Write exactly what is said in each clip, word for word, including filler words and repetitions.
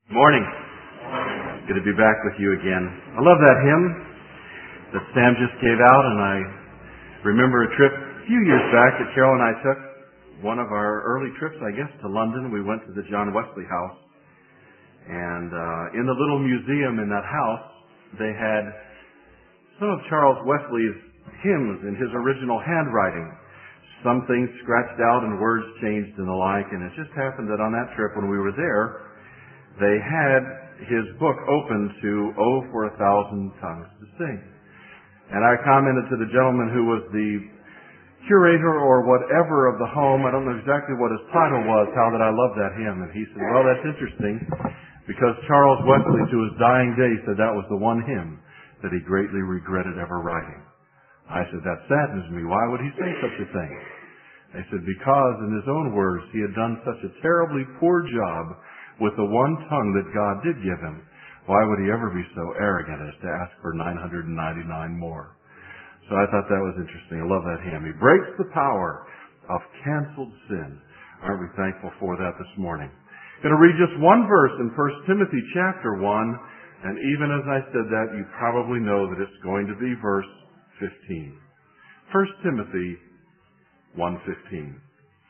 Morning. Good to be back with you again. I love that hymn that Sam just gave out, and I remember a trip a few years back that Carol and I took. One of our early trips, I guess, to London. We went to the John Wesley House, and uh, in the little museum in that house, they had some of Charles Wesley's hymns in his original handwriting. Some things scratched out and words changed and the like, and it just happened that on that trip when we were there, they had his book open to Oh, for a Thousand Tongues to Sing. And I commented to the gentleman who was the curator or whatever of the home, I don't know exactly what his title was, how that I love that hymn. And he said, well, that's interesting, because Charles Wesley, to his dying day, said that was the one hymn that he greatly regretted ever writing. I said, that saddens me. Why would he say such a thing? I said, because, in his own words, he had done such a terribly poor job with the one tongue that God did give him. Why would he ever be so arrogant as to ask for nine hundred ninety-nine more? So I thought that was interesting. I love that hymn. He breaks the power of canceled sin. Aren't we thankful for that this morning? I'm going to read just one verse in First Timothy chapter one, and even as I said that, you probably know that it's going to be verse fifteen. First Timothy one fifteen.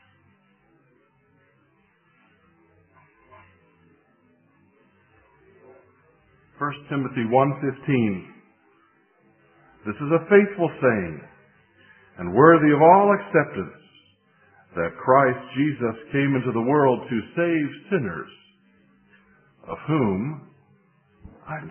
First Timothy one fifteen. This is a faithful saying and worthy of all acceptance, that Christ Jesus came into the world to save sinners, of whom I'm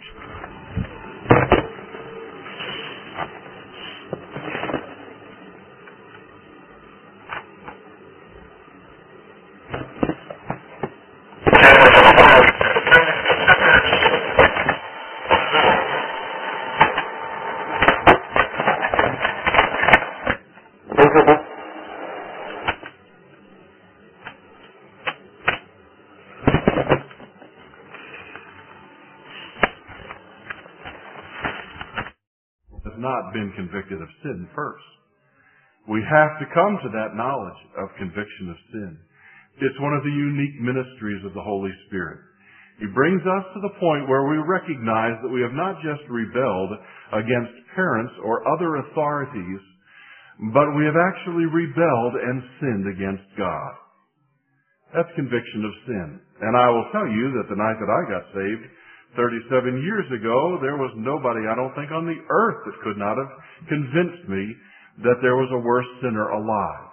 not been convicted of sin first. We have to come to that knowledge of conviction of sin. It's one of the unique ministries of the Holy Spirit. He brings us to the point where we recognize that we have not just rebelled against parents or other authorities, but we have actually rebelled and sinned against God. That's conviction of sin. And I will tell you that the night that I got saved, thirty-seven years ago, there was nobody, I don't think, on the earth that could not have convinced me that there was a worse sinner alive.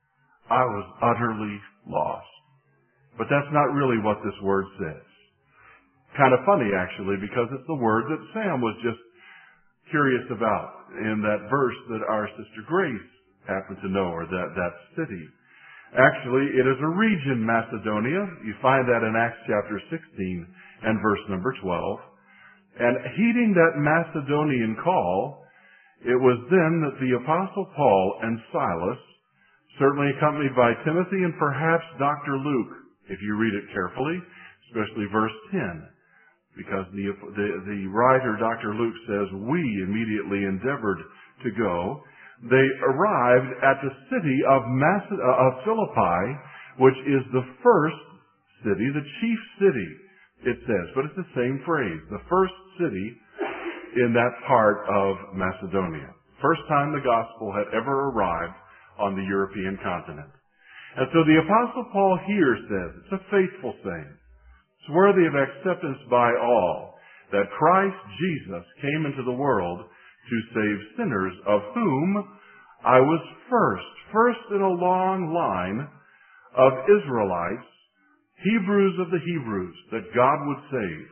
I was utterly lost. But that's not really what this word says. Kind of funny, actually, because it's the word that Sam was just curious about in that verse that our sister Grace happened to know, or that, that city. Actually, it is a region, Macedonia. You find that in Acts chapter sixteen. And verse number twelve. And heeding that Macedonian call, it was then that the Apostle Paul and Silas, certainly accompanied by Timothy and perhaps Doctor Luke, if you read it carefully, especially verse ten, because the, the, the writer, Doctor Luke, says, we immediately endeavored to go. They arrived at the city of, Maced- uh, of Philippi, which is the first city, the chief city, it says, but it's the same phrase. The first city in that part of Macedonia. First time the gospel had ever arrived on the European continent. And so the Apostle Paul here says, it's a faithful saying. It's worthy of acceptance by all, that Christ Jesus came into the world to save sinners, of whom I was first. First in a long line of Israelites, Hebrews of the Hebrews, that God would save,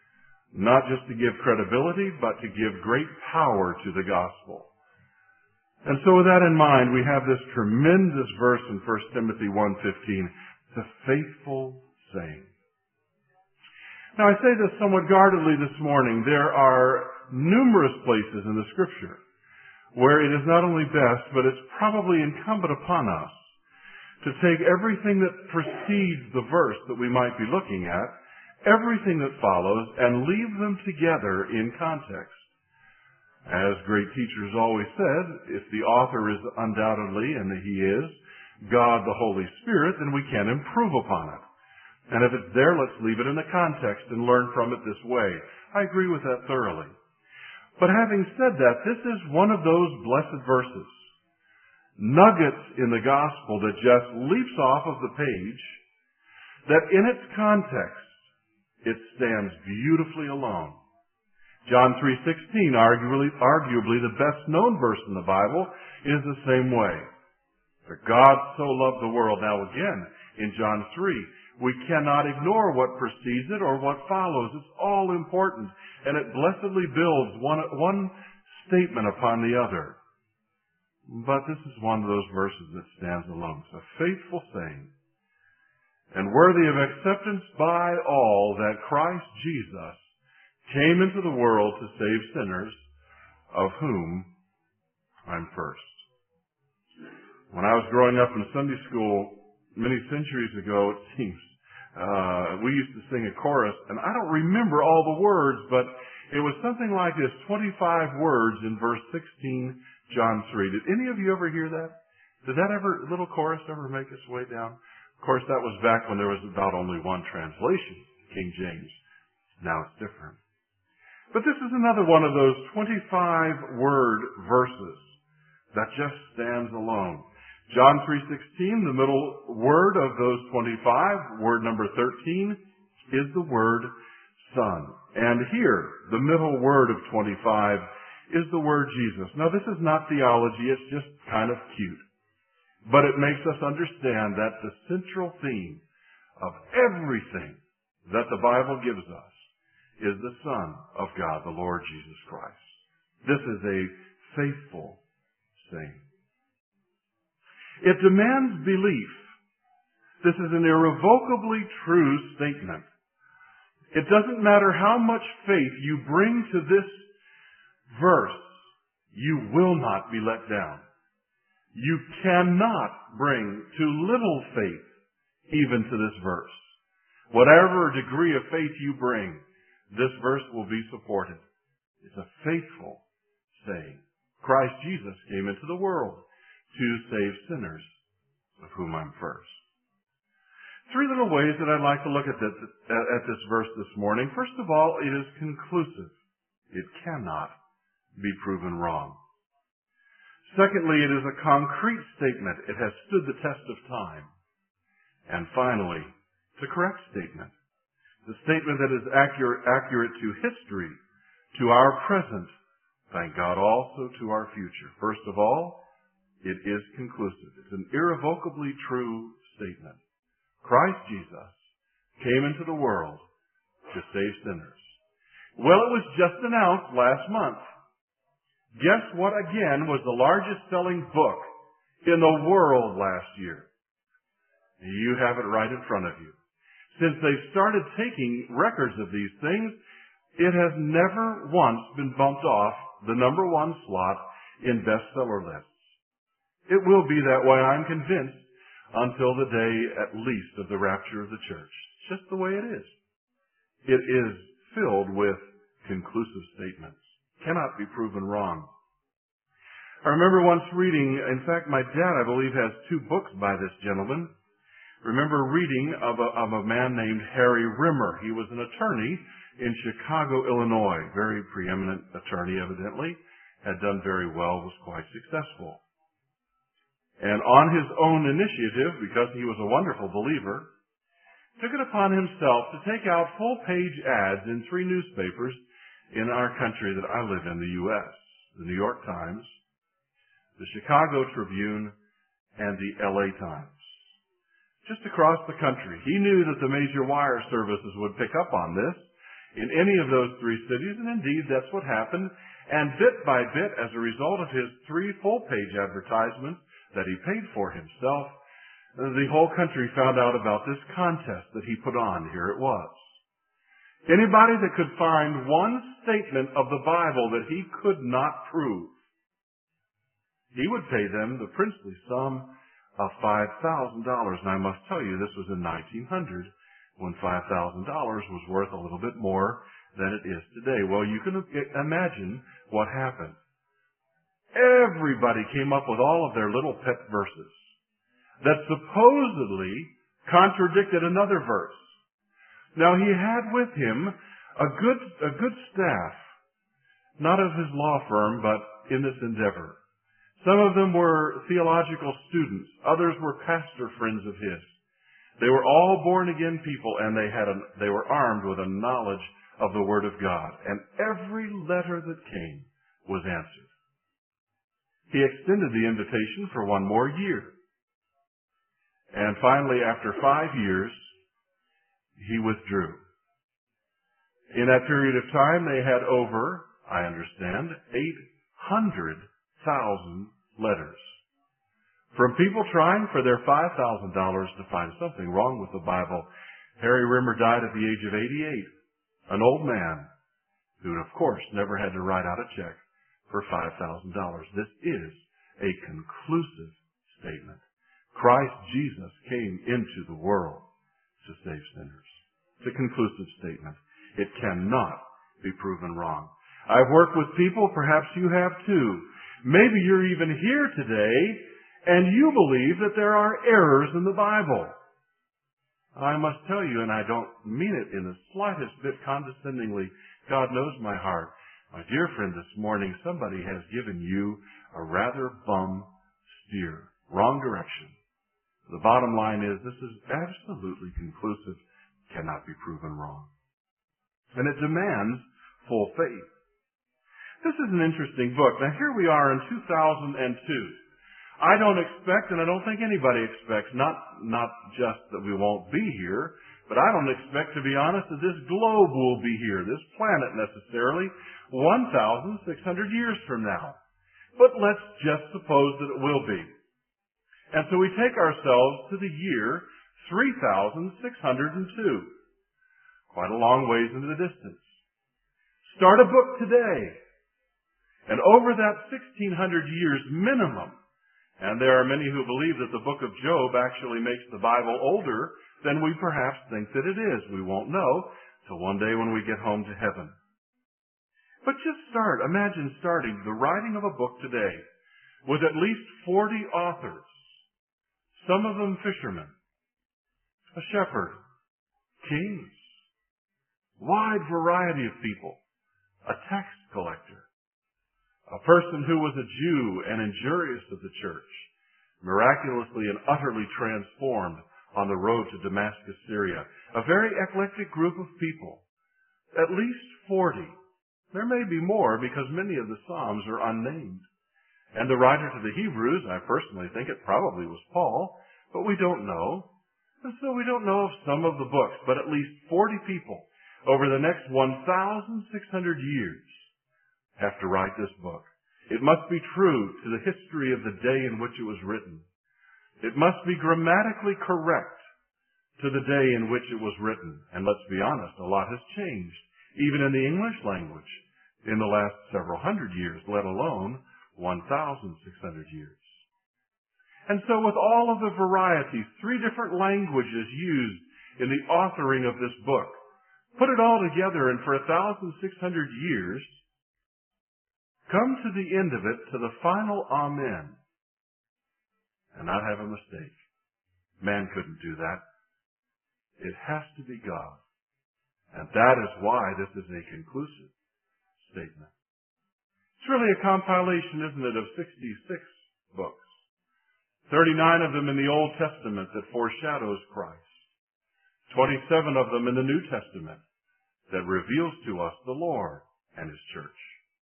not just to give credibility, but to give great power to the gospel. And so with that in mind, we have this tremendous verse in First Timothy one fifteen. It's a faithful saying. Now I say this somewhat guardedly this morning. There are numerous places in the Scripture where it is not only best, but it's probably incumbent upon us to take everything that precedes the verse that we might be looking at, everything that follows, and leave them together in context. As great teachers always said, if the author is undoubtedly, and he is, God the Holy Spirit, then we can improve upon it. And if it's there, let's leave it in the context and learn from it this way. I agree with that thoroughly. But having said that, this is one of those blessed verses, nuggets in the gospel that just leaps off of the page, that in its context, it stands beautifully alone. John three sixteen, arguably, arguably the best known verse in the Bible, is the same way. For God so loved the world. Now again, in John three, we cannot ignore what precedes it or what follows. It's all important, and it blessedly builds one, one statement upon the other. But this is one of those verses that stands alone. It's a faithful saying, and worthy of acceptance by all, that Christ Jesus came into the world to save sinners, of whom I'm first. When I was growing up in Sunday school many centuries ago, it seems, uh, we used to sing a chorus, and I don't remember all the words, but it was something like this, twenty-five words in verse sixteen, John three. Did any of you ever hear that? Did that ever, little chorus ever make its way down? Of course, that was back when there was about only one translation, King James. Now it's different. But this is another one of those twenty-five word verses that just stands alone. John three sixteen, the middle word of those twenty-five, word number thirteen, is the word Son. And here, the middle word of twenty-five is the word Jesus. Now this is not theology, it's just kind of cute. But it makes us understand that the central theme of everything that the Bible gives us is the Son of God, the Lord Jesus Christ. This is a faithful saying. It demands belief. This is an irrevocably true statement. It doesn't matter how much faith you bring to this verse, you will not be let down. You cannot bring too little faith even to this verse. Whatever degree of faith you bring, this verse will be supported. It's a faithful saying. Christ Jesus came into the world to save sinners, of whom I'm first. Three little ways that I'd like to look at this, at this verse this morning. First of all, it is conclusive. It cannot be proven wrong. Secondly, it is a concrete statement. It has stood the test of time. And finally, it's a correct statement. The statement that is accurate, accurate to history, to our present, thank God also to our future. First of all, it is conclusive. It's an irrevocably true statement. Christ Jesus came into the world to save sinners. Well, it was just announced last month. Guess what again was the largest selling book in the world last year? You have it right in front of you. Since they've started taking records of these things, it has never once been bumped off the number one slot in bestseller lists. It will be that way, I'm convinced, until the day at least of the rapture of the church. It's just the way it is. It is filled with conclusive statements. Cannot be proven wrong. I remember once reading, in fact, my dad, I believe, has two books by this gentleman. Remember reading of a, of a man named Harry Rimmer. He was an attorney in Chicago, Illinois. Very preeminent attorney, evidently. Had done very well, was quite successful. And on his own initiative, because he was a wonderful believer, took it upon himself to take out full-page ads in three newspapers in our country that I live in, the U S The New York Times, the Chicago Tribune, and the L A Times. Just across the country. He knew that the major wire services would pick up on this in any of those three cities, and indeed that's what happened. And bit by bit, as a result of his three full-page advertisements that he paid for himself, the whole country found out about this contest that he put on. Here it was. Anybody that could find one statement of the Bible that he could not prove, he would pay them the princely sum of five thousand dollars. And I must tell you, this was in nineteen hundred, when five thousand dollars was worth a little bit more than it is today. Well, you can imagine what happened. Everybody came up with all of their little pet verses that supposedly contradicted another verse. Now he had with him a good, a good staff, not of his law firm, but in this endeavor. Some of them were theological students. Others were pastor friends of his. They were all born-again people, and they had a, they were armed with a knowledge of the Word of God. And every letter that came was answered. He extended the invitation for one more year. And finally, after five years, he withdrew. In that period of time, they had over, I understand, eight hundred thousand letters from people trying for their five thousand dollars to find something wrong with the Bible. Harry Rimmer died at the age of eighty-eight, an old man who, of course, never had to write out a check for five thousand dollars. This is a conclusive statement. Christ Jesus came into the world to save sinners. It's a conclusive statement. It cannot be proven wrong. I've worked with people, perhaps you have too. Maybe you're even here today and you believe that there are errors in the Bible. I must tell you, and I don't mean it in the slightest bit condescendingly, God knows my heart. My dear friend, this morning somebody has given you a rather bum steer. Wrong direction. The bottom line is this is absolutely conclusive, cannot be proven wrong. And it demands full faith. This is an interesting book. Now here we are in two thousand two. I don't expect, and I don't think anybody expects, not, not just that we won't be here, but I don't expect, to be honest, that this globe will be here, this planet necessarily, one thousand six hundred years from now. But let's just suppose that it will be. And so we take ourselves to the year three thousand six hundred two. Quite a long ways into the distance. Start a book today. And over that sixteen hundred years minimum, and there are many who believe that the book of Job actually makes the Bible older than we perhaps think that it is. We won't know till one day when we get home to heaven. But just start, imagine starting the writing of a book today with at least forty authors, some of them fishermen, a shepherd, kings, wide variety of people, a tax collector, a person who was a Jew and injurious of the church, miraculously and utterly transformed on the road to Damascus, Syria. A very eclectic group of people. At least forty. There may be more because many of the Psalms are unnamed. And the writer to the Hebrews, I personally think it probably was Paul, but we don't know. And so we don't know of some of the books, but at least forty people over the next one thousand six hundred years have to write this book. It must be true to the history of the day in which it was written. It must be grammatically correct to the day in which it was written. And let's be honest, a lot has changed, even in the English language, in the last several hundred years, let alone one thousand six hundred years. And so with all of the varieties, three different languages used in the authoring of this book, put it all together and for one thousand six hundred years, come to the end of it, to the final Amen, and not have a mistake. Man couldn't do that. It has to be God. And that is why this is a conclusive statement. It's really a compilation, isn't it, of sixty-six books. thirty-nine of them in the Old Testament that foreshadows Christ. twenty-seven of them in the New Testament that reveals to us the Lord and His church.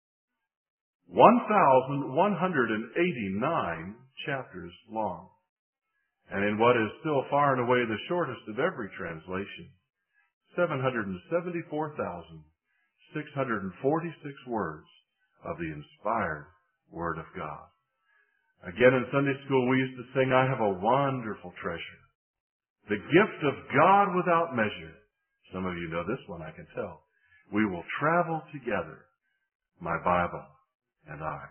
one thousand one hundred eighty-nine chapters long. And in what is still far and away the shortest of every translation, seven hundred seventy-four thousand six hundred forty-six words of the inspired Word of God. Again, in Sunday school, we used to sing, I have a wonderful treasure, the gift of God without measure. Some of you know this one, I can tell. We will travel together, my Bible and I.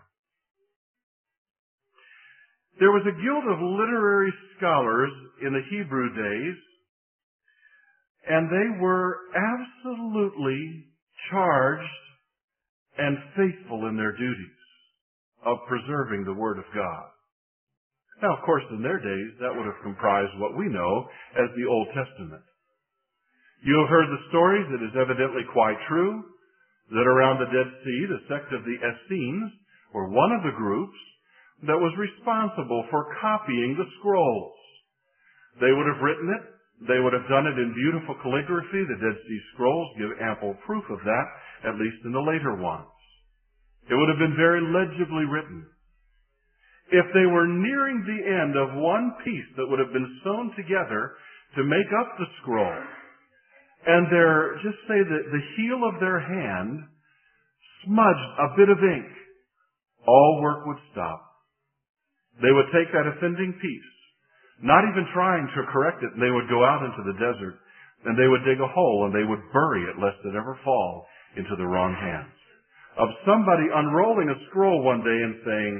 There was a guild of literary scholars in the Hebrew days, and they were absolutely charged and faithful in their duties of preserving the Word of God. Now, of course, in their days, that would have comprised what we know as the Old Testament. You have heard the stories. It is evidently quite true that around the Dead Sea, the sect of the Essenes were one of the groups that was responsible for copying the scrolls. They would have written it. They would have done it in beautiful calligraphy. The Dead Sea Scrolls give ample proof of that, at least in the later ones. It would have been very legibly written. If they were nearing the end of one piece that would have been sewn together to make up the scroll, and their, just say that the heel of their hand smudged a bit of ink, all work would stop. They would take that offending piece, not even trying to correct it, and they would go out into the desert, and they would dig a hole, and they would bury it lest it ever fall into the wrong hands. Of somebody unrolling a scroll one day and saying,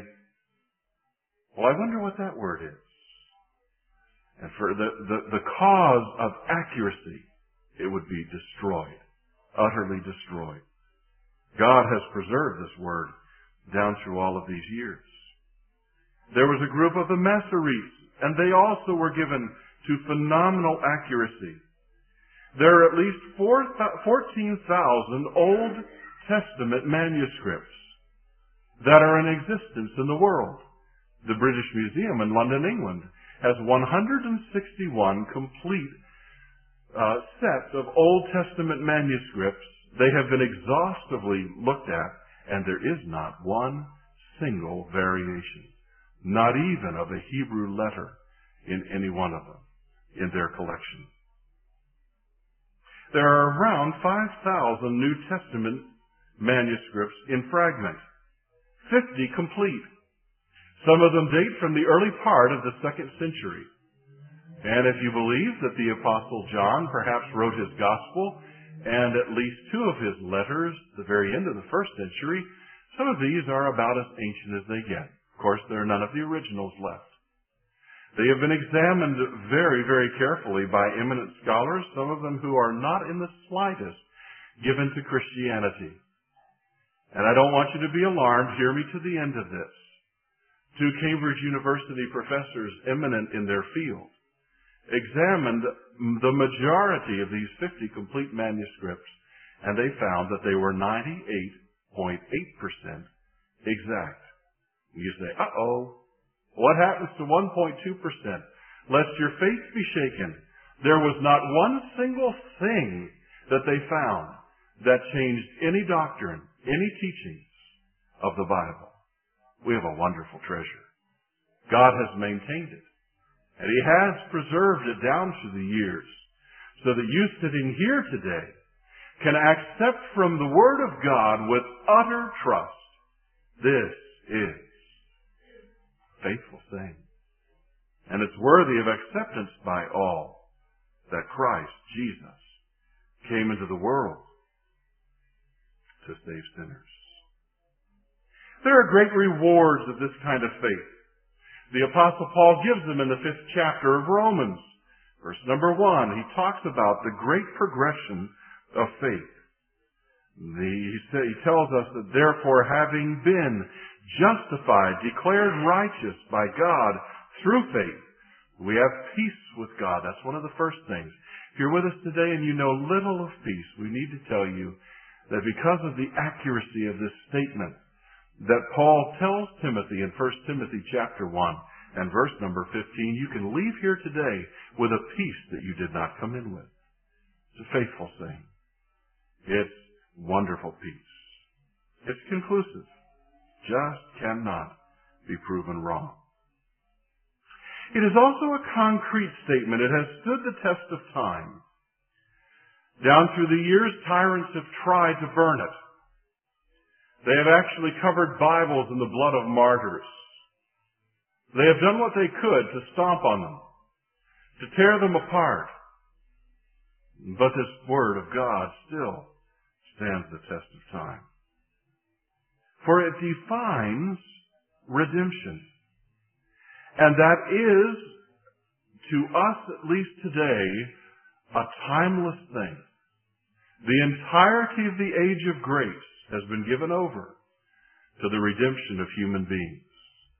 well, I wonder what that word is. And for the, the, the cause of accuracy, it would be destroyed, utterly destroyed. God has preserved this word down through all of these years. There was a group of the Masoretes, and they also were given to phenomenal accuracy. There are at least fourteen thousand Old Testament manuscripts that are in existence in the world. The British Museum in London, England, has one hundred sixty-one complete uh, sets of Old Testament manuscripts. They have been exhaustively looked at, and there is not one single variation, not even of a Hebrew letter in any one of them in their collection. There are around five thousand New Testament manuscripts in fragment, fifty complete. Some of them date from the early part of the second century. And if you believe that the Apostle John perhaps wrote his gospel and at least two of his letters at the very end of the first century, some of these are about as ancient as they get. Of course, there are none of the originals left. They have been examined very, very carefully by eminent scholars, some of them who are not in the slightest given to Christianity. And I don't want you to be alarmed. Hear me to the end of this. Two Cambridge University professors eminent in their field examined the majority of these fifty complete manuscripts, and they found that they were ninety-eight point eight percent exact. You say, uh-oh, what happens to one point two percent? Lest your faith be shaken, there was not one single thing that they found that changed any doctrine, any teachings of the Bible. We have a wonderful treasure. God has maintained it. And He has preserved it down through the years so that you sitting here today can accept from the Word of God with utter trust. This is a faithful thing. And it's worthy of acceptance by all that Christ Jesus came into the world to save sinners. There are great rewards of this kind of faith. The Apostle Paul gives them in the fifth chapter of Romans. Verse number one, he talks about the great progression of faith. The, he, say, he tells us that therefore, having been justified, declared righteous by God through faith, we have peace with God. That's one of the first things. If you're with us today and you know little of peace, we need to tell you that because of the accuracy of this statement, that Paul tells Timothy in First Timothy chapter one and verse number fifteen, you can leave here today with a peace that you did not come in with. It's a faithful thing. It's wonderful peace. It's conclusive. Just cannot be proven wrong. It is also a concrete statement. It has stood the test of time. Down through the years, tyrants have tried to burn it. They have actually covered Bibles in the blood of martyrs. They have done what they could to stomp on them, to tear them apart. But this Word of God still stands the test of time. For it defines redemption. And that is, to us at least today, a timeless thing. The entirety of the age of grace has been given over to the redemption of human beings.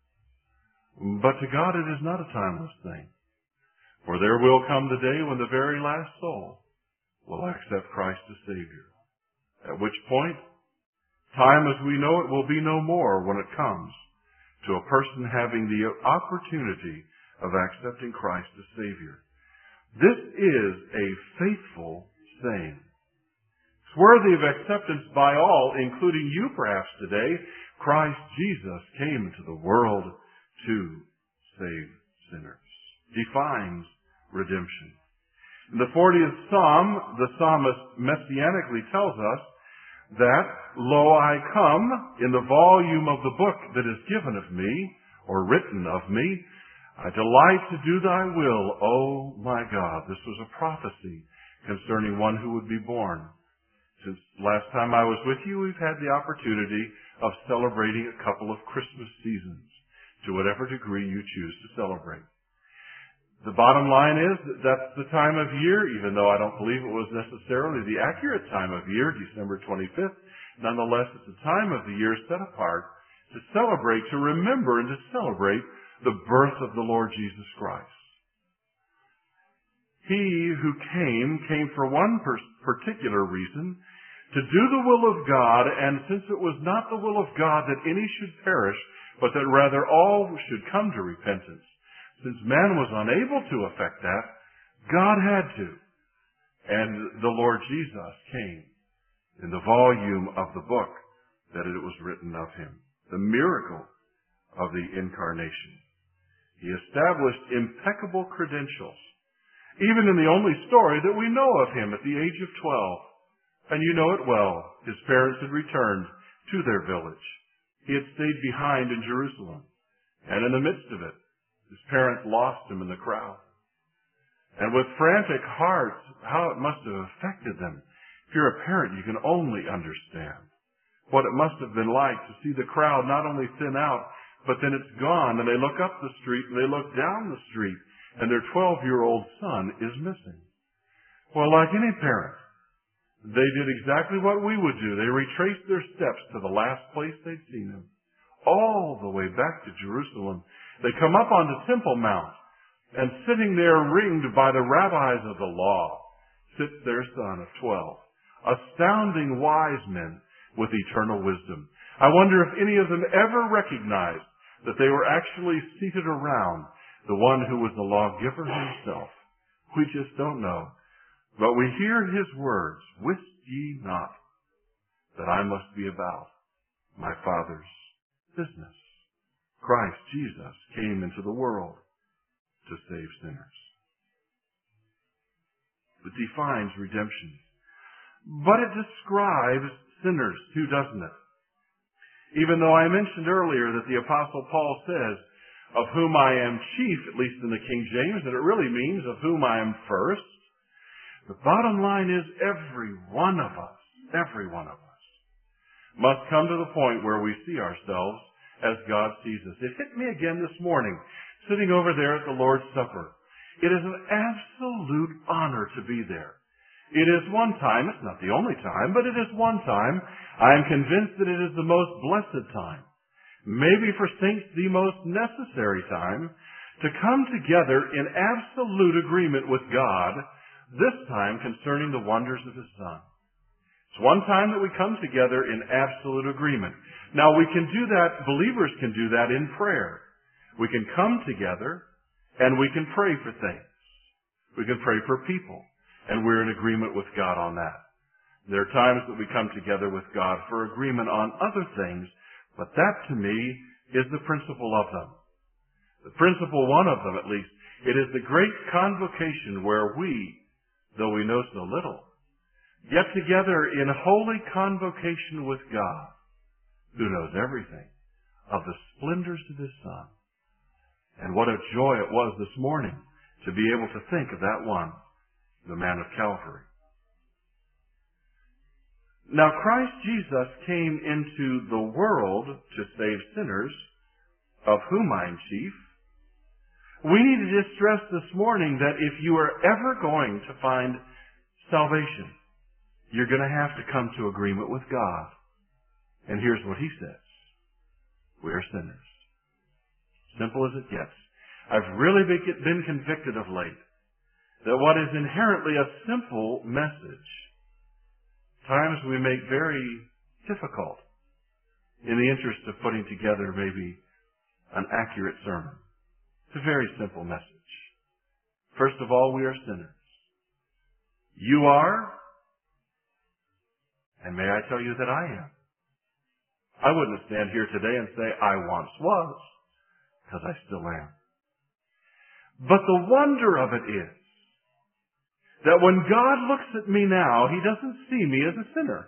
But to God it is not a timeless thing. For there will come the day when the very last soul will accept Christ as Savior. At which point, time as we know it will be no more when it comes to a person having the opportunity of accepting Christ as Savior. This is a faithful saying. It's worthy of acceptance by all, including you perhaps today. Christ Jesus came into the world to save sinners. Defines redemption. In the fortieth Psalm, the psalmist messianically tells us that, "Lo, I come in the volume of the book that is given of me, or written of me. I delight to do thy will, O my God." This was a prophecy concerning one who would be born. Since last time I was with you, we've had the opportunity of celebrating a couple of Christmas seasons, to whatever degree you choose to celebrate. The bottom line is that that's the time of year, even though I don't believe it was necessarily the accurate time of year, December twenty-fifth. Nonetheless, it's a time of the year set apart to celebrate, to remember, and to celebrate the birth of the Lord Jesus Christ. He who came, came for one particular reason, to do the will of God, and since it was not the will of God that any should perish, but that rather all should come to repentance, since man was unable to effect that, God had to. And the Lord Jesus came in the volume of the book that it was written of him. The miracle of the incarnation. He established impeccable credentials, even in the only story that we know of him at the age of twelve. And you know it well. His parents had returned to their village. He had stayed behind in Jerusalem. And in the midst of it, his parents lost him in the crowd. And with frantic hearts, how it must have affected them. If you're a parent, you can only understand what it must have been like to see the crowd not only thin out, but then it's gone, and they look up the street, and they look down the street, and their twelve-year-old son is missing. Well, like any parent, they did exactly what we would do. They retraced their steps to the last place they'd seen him, all the way back to Jerusalem. They come up onto Temple Mount, and sitting there ringed by the rabbis of the law, sits their son of twelve, astounding wise men with eternal wisdom. I wonder if any of them ever recognized that they were actually seated around the one who was the lawgiver himself. We just don't know. But we hear his words, "Wist ye not that I must be about my Father's business?" Christ Jesus came into the world to save sinners. It defines redemption. But it describes sinners too, doesn't it? Even though I mentioned earlier that the Apostle Paul says, "Of whom I am chief," at least in the King James, and it really means "of whom I am first." The bottom line is every one of us, every one of us, must come to the point where we see ourselves as God sees us. It hit me again this morning, sitting over there at the Lord's Supper. It is an absolute honor to be there. It is one time, it's not the only time, but it is one time, I am convinced that it is the most blessed time, maybe for saints the most necessary time, to come together in absolute agreement with God, this time concerning the wonders of His Son. It's one time that we come together in absolute agreement. Now we can do that, believers can do that in prayer. We can come together and we can pray for things. We can pray for people. And we're in agreement with God on that. There are times that we come together with God for agreement on other things, but that to me is the principle of them. The principle one of them, at least, it is the great convocation where we, though we know so little, get together in holy convocation with God, who knows everything, of the splendors of His Son. And what a joy it was this morning to be able to think of that one, the man of Calvary. Now Christ Jesus came into the world to save sinners, of whom I am chief. We need to just stress this morning that if you are ever going to find salvation, you're going to have to come to agreement with God. And here's what He says. We are sinners. Simple as it gets. I've really been convicted of late that what is inherently a simple message, times we make very difficult in the interest of putting together maybe an accurate sermon. It's a very simple message. First of all, we are sinners. You are, and may I tell you that I am. I wouldn't stand here today and say I once was, because I still am. But the wonder of it is that when God looks at me now, He doesn't see me as a sinner.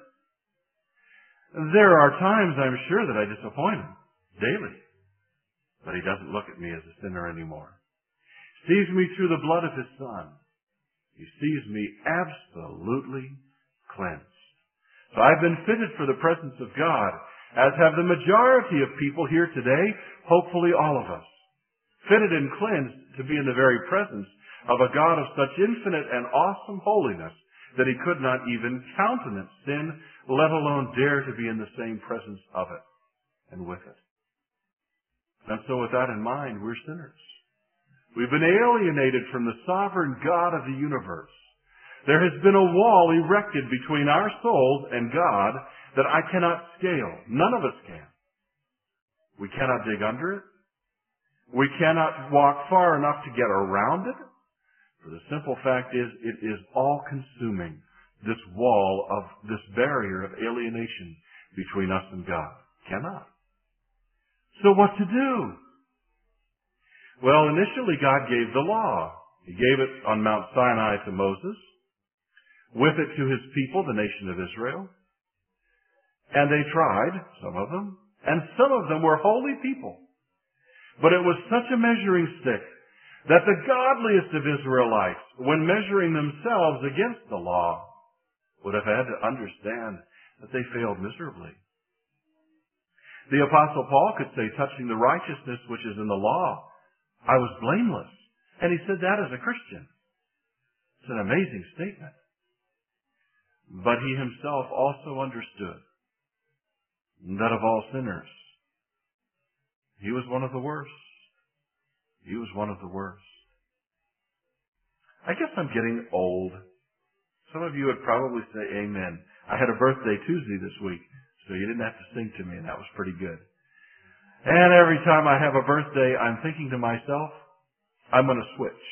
There are times, I'm sure, that I disappoint Him daily. But He doesn't look at me as a sinner anymore. He sees me through the blood of His Son. He sees me absolutely cleansed. So I've been fitted for the presence of God, as have the majority of people here today, hopefully all of us. Fitted and cleansed to be in the very presence of a God of such infinite and awesome holiness that He could not even countenance sin, let alone dare to be in the same presence of it and with it. And so with that in mind, we're sinners. We've been alienated from the sovereign God of the universe. There has been a wall erected between our souls and God that I cannot scale. None of us can. We cannot dig under it. We cannot walk far enough to get around it. For the simple fact is, it is all-consuming, this wall of this barrier of alienation between us and God. Cannot. So what to do? Well, initially God gave the law. He gave it on Mount Sinai to Moses, with it to His people, the nation of Israel. And they tried, some of them, and some of them were holy people. But it was such a measuring stick that the godliest of Israelites, when measuring themselves against the law, would have had to understand that they failed miserably. The Apostle Paul could say, touching the righteousness which is in the law, I was blameless. And he said that as a Christian. It's an amazing statement. But he himself also understood that of all sinners, he was one of the worst. He was one of the worst. I guess I'm getting old. Some of you would probably say amen. I had a birthday Tuesday this week, so you didn't have to sing to me, and that was pretty good. And every time I have a birthday, I'm thinking to myself, I'm going to switch.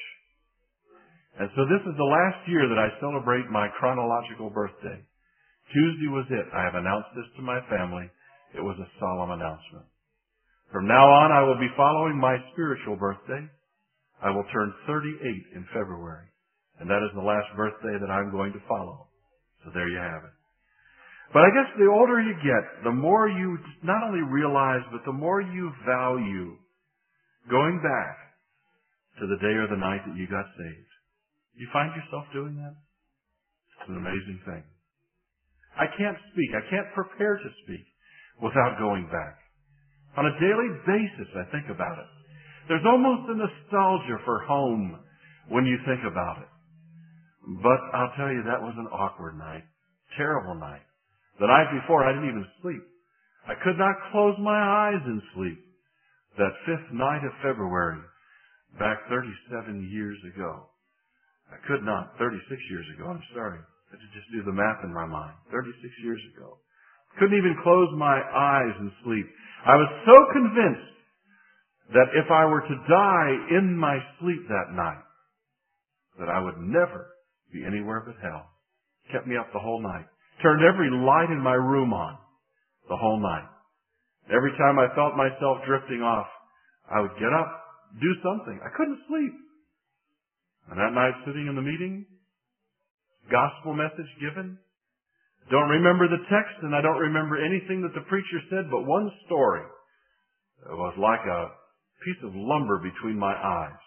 And so this is the last year that I celebrate my chronological birthday. Tuesday was it. I have announced this to my family. It was a solemn announcement. From now on, I will be following my spiritual birthday. I will turn thirty-eight in February. And that is the last birthday that I'm going to follow. So there you have it. But I guess the older you get, the more you not only realize, but the more you value going back to the day or the night that you got saved. You find yourself doing that? It's an amazing thing. I can't speak. I can't prepare to speak without going back. On a daily basis, I think about it. There's almost a nostalgia for home when you think about it. But I'll tell you, that was an awkward night. Terrible night. The night before, I didn't even sleep. I could not close my eyes in sleep. That fifth night of February, back thirty-seven years ago. I could not, thirty-six years ago, I'm sorry. I had to just do the math in my mind. thirty-six years ago. Couldn't even close my eyes and sleep. I was so convinced that if I were to die in my sleep that night, that I would never be anywhere but hell. Kept me up the whole night. Turned every light in my room on the whole night. Every time I felt myself drifting off, I would get up, do something. I couldn't sleep. And that night, sitting in the meeting, gospel message given, don't remember the text, and I don't remember anything that the preacher said, but one story. It was like a piece of lumber between my eyes.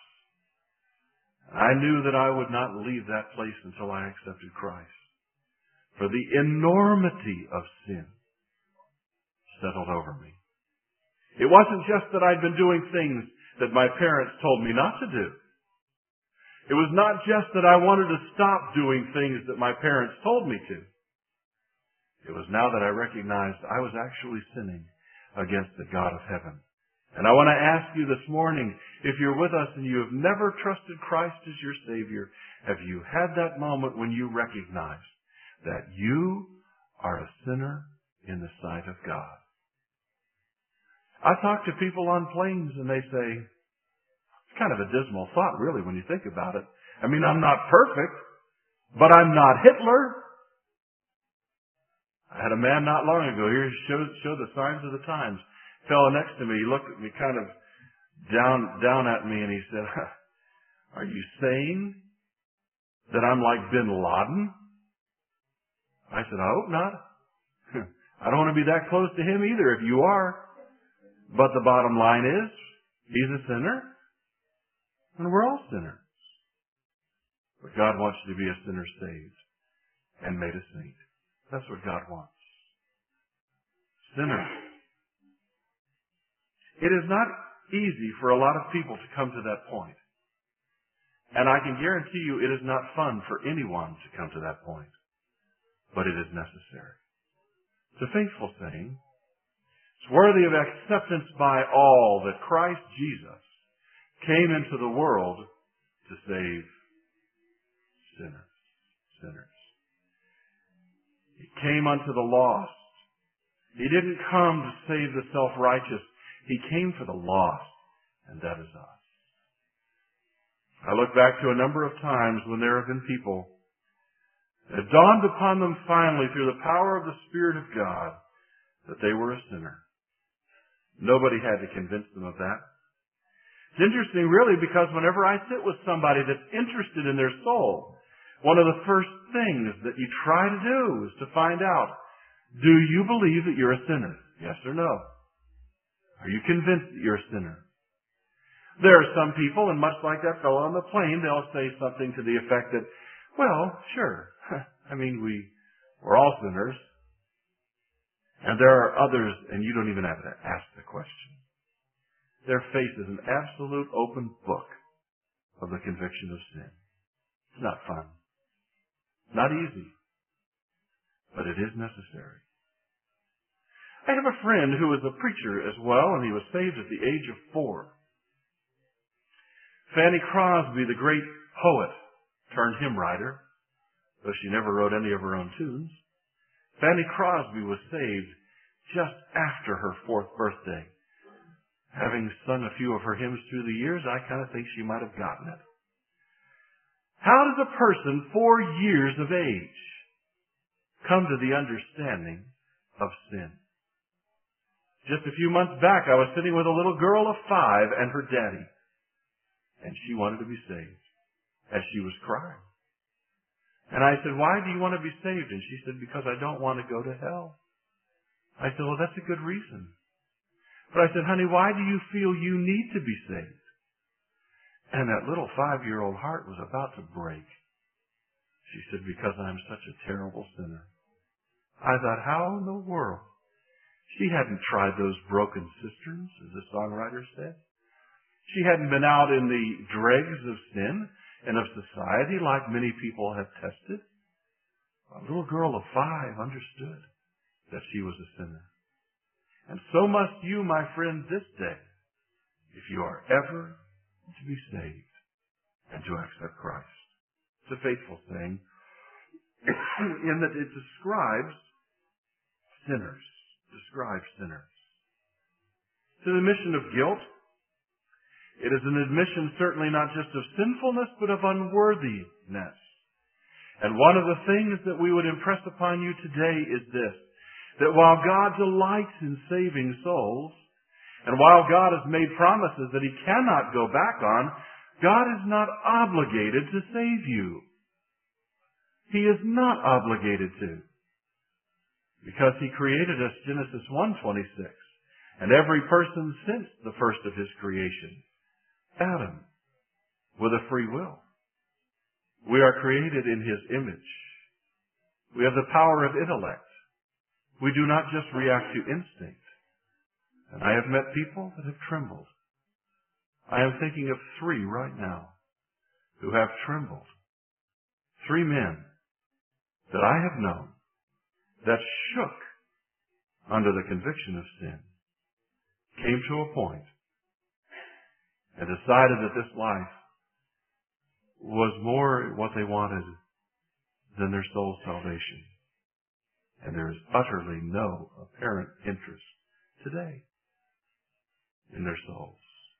I knew that I would not leave that place until I accepted Christ. For the enormity of sin settled over me. It wasn't just that I'd been doing things that my parents told me not to do. It was not just that I wanted to stop doing things that my parents told me to. It was now that I recognized I was actually sinning against the God of heaven. And I want to ask you this morning, if you're with us and you have never trusted Christ as your Savior, Have you had that moment when you recognize that you are a sinner in the sight of God? I talk to people on planes and they say, it's kind of a dismal thought really when you think about it. I mean, I'm not perfect, but I'm not Hitler. I had a man not long ago here show, show the signs of the times. Fellow next to me, he looked at me kind of down, down at me and he said, are you saying that I'm like Bin Laden? I said, I hope not. I don't want to be that close to him either if you are. But the bottom line is, he's a sinner, and we're all sinners. But God wants you to be a sinner saved and made a saint. That's what God wants. Sinners. It is not easy for a lot of people to come to that point. And I can guarantee you it is not fun for anyone to come to that point. But it is necessary. It's a faithful saying. It's worthy of acceptance by all that Christ Jesus came into the world to save sinners. Sinners. He came unto the lost. He didn't come to save the self-righteous. He came for the lost, and that is us. I look back to a number of times when there have been people that it dawned upon them finally through the power of the Spirit of God that they were a sinner. Nobody had to convince them of that. It's interesting really because whenever I sit with somebody that's interested in their soul, one of the first things that you try to do is to find out, do you believe that you're a sinner? Yes or no? Are you convinced that you're a sinner? There are some people, and much like that fellow on the plane, they'll say something to the effect that, well, sure, I mean, we, we're all sinners. And there are others, and you don't even have to ask the question. Their face is an absolute open book of the conviction of sin. It's not fun. Not easy. But it is necessary. I have a friend who was a preacher as well, and he was saved at the age of four. Fanny Crosby, the great poet turned hymn writer, though she never wrote any of her own tunes, Fanny Crosby was saved just after her fourth birthday. Having sung a few of her hymns through the years, I kind of think she might have gotten it. How does a person four years of age come to the understanding of sin? Just a few months back, I was sitting with a little girl of five and her daddy. And she wanted to be saved. As she was crying. And I said, why do you want to be saved? And she said, because I don't want to go to hell. I said, well, that's a good reason. But I said, honey, why do you feel you need to be saved? And that little five-year-old heart was about to break. She said, because I'm such a terrible sinner. I thought, how in the world? She hadn't tried those broken cisterns, as the songwriter said. She hadn't been out in the dregs of sin and of society like many people have tested. A little girl of five understood that she was a sinner. And so must you, my friend, this day, if you are ever to be saved and to accept Christ. It's a faithful saying in that it describes sinners. Describes sinners. To the admission of guilt, it is an admission certainly not just of sinfulness, but of unworthiness. And one of the things that we would impress upon you today is this, that while God delights in saving souls, and while God has made promises that He cannot go back on, God is not obligated to save you. He is not obligated to. Because He created us, Genesis one twenty-six, and every person since the first of His creation, Adam, with a free will. We are created in His image. We have the power of intellect. We do not just react to instinct. And I have met people that have trembled. I am thinking of three right now who have trembled. Three men that I have known that shook under the conviction of sin, came to a point and decided that this life was more what they wanted than their soul salvation. And there is utterly no apparent interest today in their souls.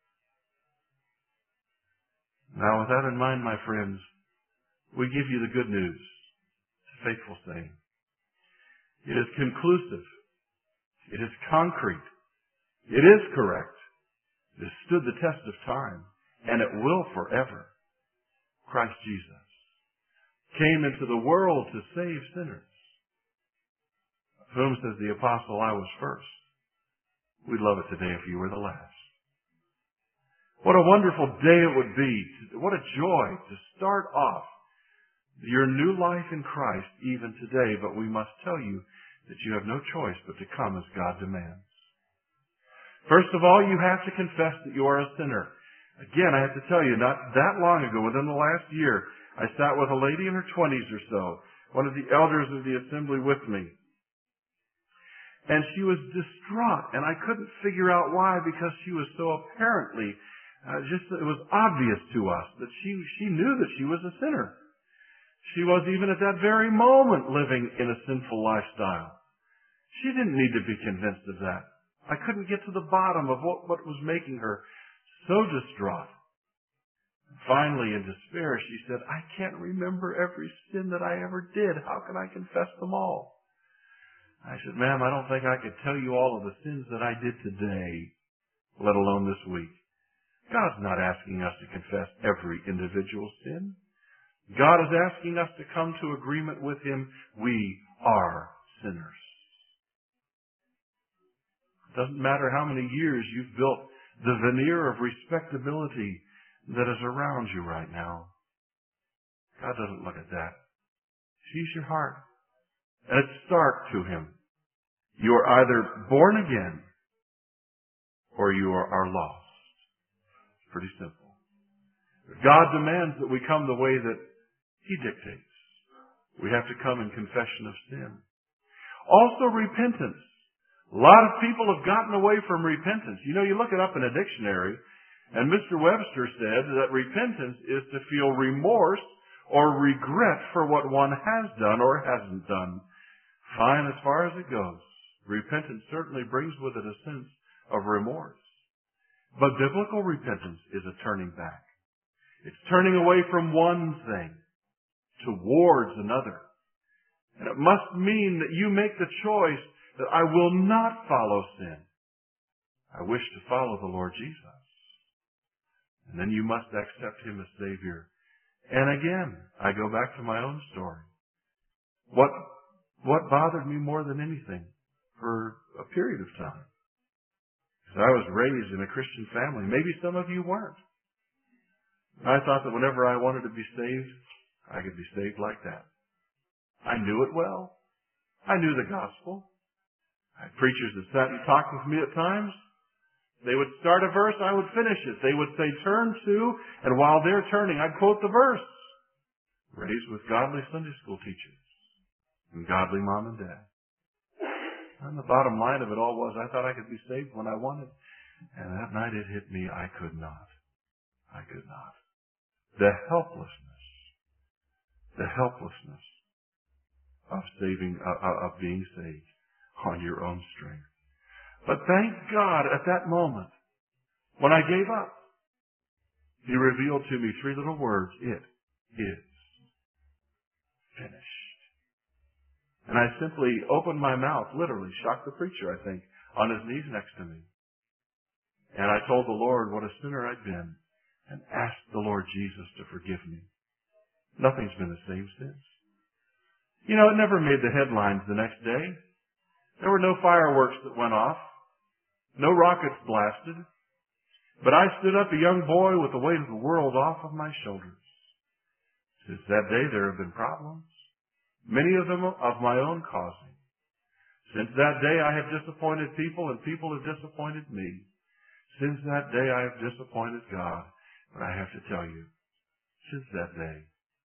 Now, with that in mind, my friends, we give you the good news. It's a faithful saying. It is conclusive. It is concrete. It is correct. It has stood the test of time, and it will forever. Christ Jesus came into the world to save sinners, of whom, says the apostle, I was first. We'd love it today if you were the last. What a wonderful day it would be. What a joy to start off your new life in Christ even today. But we must tell you that you have no choice but to come as God demands. First of all, you have to confess that you are a sinner. Again, I have to tell you, not that long ago, within the last year, I sat with a lady in her twenties or so, one of the elders of the assembly with me. And she was distraught, and I couldn't figure out why, because she was so apparently, uh, just, it was obvious to us that she, she knew that she was a sinner. She was even at that very moment living in a sinful lifestyle. She didn't need to be convinced of that. I couldn't get to the bottom of what, what was making her so distraught. Finally, in despair, she said, I can't remember every sin that I ever did. How can I confess them all? I said, ma'am, I don't think I could tell you all of the sins that I did today, let alone this week. God's not asking us to confess every individual sin. God is asking us to come to agreement with Him. We are sinners. It doesn't matter how many years you've built the veneer of respectability that is around you right now. God doesn't look at that. He sees your heart. And it's stark to Him. You are either born again or you are, are lost. It's pretty simple. God demands that we come the way that He dictates. We have to come in confession of sin. Also, repentance. A lot of people have gotten away from repentance. You know, you look it up in a dictionary, and Mister Webster said that repentance is to feel remorse or regret for what one has done or hasn't done. Fine as far as it goes. Repentance certainly brings with it a sense of remorse. But biblical repentance is a turning back. It's turning away from one thing towards another. And it must mean that you make the choice that I will not follow sin. I wish to follow the Lord Jesus. And then you must accept Him as Savior. And again, I go back to my own story. What, what bothered me more than anything for a period of time? Because I was raised in a Christian family. Maybe some of you weren't. I thought that whenever I wanted to be saved, I could be saved like that. I knew it well. I knew the gospel. I had preachers that sat and talked with me at times. They would start a verse, I would finish it. They would say, turn to, and while they're turning, I'd quote the verse. Raised with godly Sunday school teachers and godly mom and dad. And the bottom line of it all was I thought I could be saved when I wanted. And that night it hit me, I could not. I could not. The helplessness. The helplessness of saving, uh, of being saved on your own strength. But thank God at that moment, when I gave up, He revealed to me three little words. It is finished. And I simply opened my mouth, literally, shocked the preacher, I think, on his knees next to me. And I told the Lord what a sinner I'd been and asked the Lord Jesus to forgive me. Nothing's been the same since. You know, it never made the headlines the next day. There were no fireworks that went off. No rockets blasted. But I stood up a young boy with the weight of the world off of my shoulders. Since that day, there have been problems. Many of them of my own causing. Since that day, I have disappointed people, and people have disappointed me. Since that day, I have disappointed God. But I have to tell you, since that day,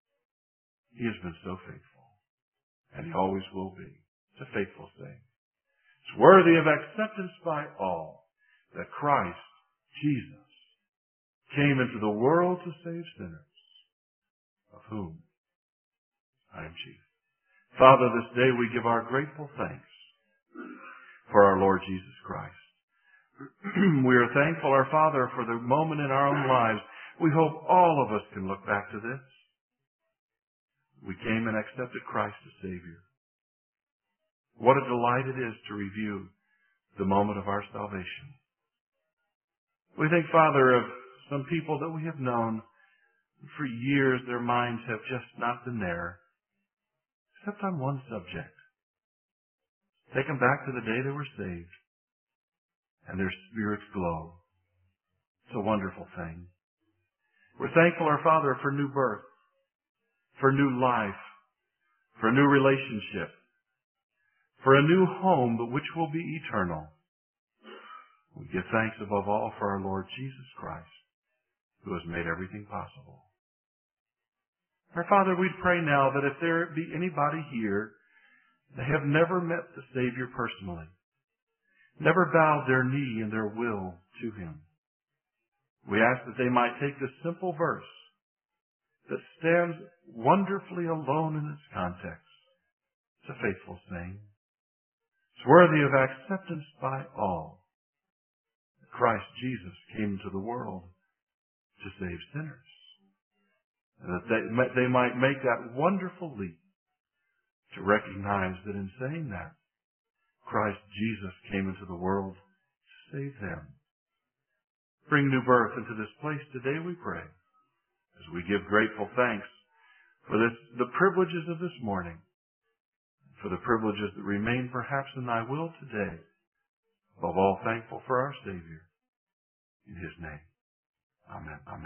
He has been so faithful. And He always will be. It's a faithful thing. It's worthy of acceptance by all that Christ, Jesus, came into the world to save sinners, whom I am chief. Father, this day we give our grateful thanks for our Lord Jesus Christ. We are thankful, our Father, for the moment in our own lives. We hope all of us can look back to this. We came and accepted Christ as Savior. What a delight it is to review the moment of our salvation. We think, Father, of some people that we have known for years. Their minds have just not been there, except on one subject. Take them back to the day they were saved, and their spirits glow. It's a wonderful thing. We're thankful, our Father, for new birth, for new life, for a new relationship, for a new home, but which will be eternal. We give thanks above all for our Lord Jesus Christ, who has made everything possible. Our Father, we pray now that if there be anybody here that have never met the Savior personally, never bowed their knee and their will to Him, we ask that they might take this simple verse that stands wonderfully alone in its context. It's a faithful saying. It's worthy of acceptance by all. Christ Jesus came into the world to save sinners. And that they, they might make that wonderful leap to recognize that in saying that, Christ Jesus came into the world to save them. Bring new birth into this place today, we pray, as we give grateful thanks for this, the privileges of this morning, for the privileges that remain perhaps in thy will today. Above all, thankful for our Savior. In His name. Amen. Amen.